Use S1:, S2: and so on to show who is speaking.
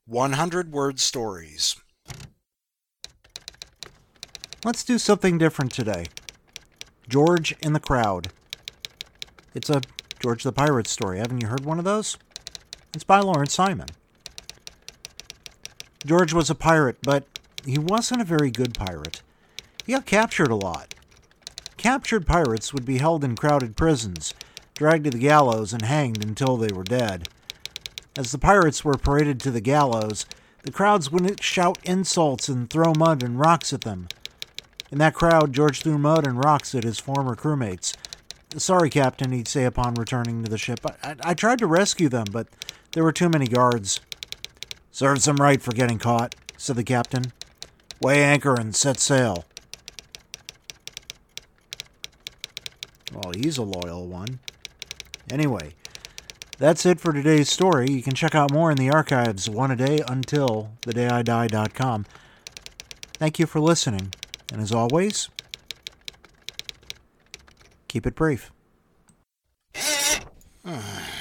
S1: 100-word stories.
S2: Let's do something different today. George in the Crowd. It's a George the Pirate story. Haven't you heard one of those? It's by Lawrence Simon. George was a pirate, but he wasn't a very good pirate. He got captured a lot. Captured pirates would be held in crowded prisons, dragged to the gallows, and hanged until they were dead. As the pirates were paraded to the gallows, the crowds would shout insults and throw mud and rocks at them. In that crowd, George threw mud and rocks at his former crewmates. "Sorry, Captain," he'd say upon returning to the ship. I tried to rescue them, but there were too many guards." "Serves them right for getting caught," said the captain. "Weigh anchor and set sail." Well, he's a loyal one. Anyway, that's it for today's story. You can check out more in the archives, oneadayuntilthedayidie.com. Thank you for listening, and as always, keep it brief.